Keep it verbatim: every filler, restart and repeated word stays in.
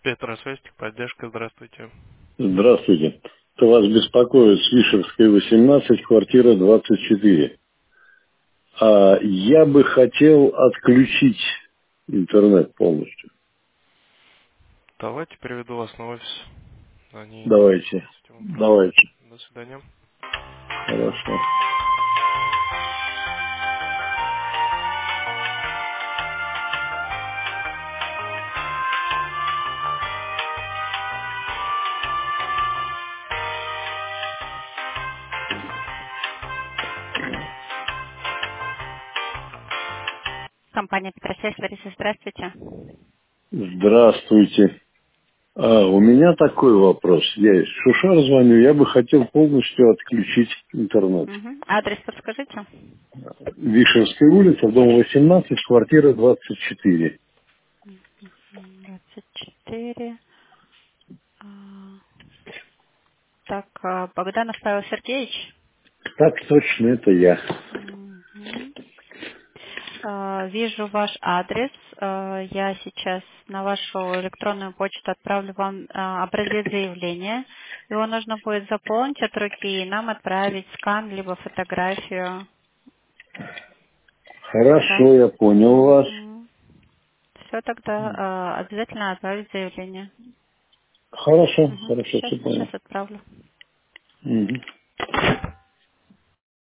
Петросвязь, техподдержка, здравствуйте. Здравствуйте. Это вас беспокоит Свишевская, восемнадцать, квартира двадцать четыре. А я бы хотел отключить интернет полностью. Давайте переведу вас на офис. Они Давайте. с этим управляют. Давайте. До свидания. Хорошо. Компания Петросвязь, Лариса, здравствуйте. Здравствуйте. А, у меня такой вопрос. Я из Шушар звоню. Я бы хотел полностью отключить интернет. Мгм. Адрес подскажите. Вишерская улица, дом восемнадцать, квартира двадцать четыре. двадцать четыре. А, Так, а, Богданов Павел Сергеевич. Так точно, это я. Мгм. А, Вижу ваш адрес. А, Я сейчас на вашу электронную почту отправлю вам а, образец заявления. Его нужно будет заполнить от руки и нам отправить скан либо фотографию. Да? Хорошо, я понял вас. Все, тогда а, обязательно отправить заявление. Хорошо, Угу. хорошо, Сейчас, все понял. сейчас отправлю. Мгм.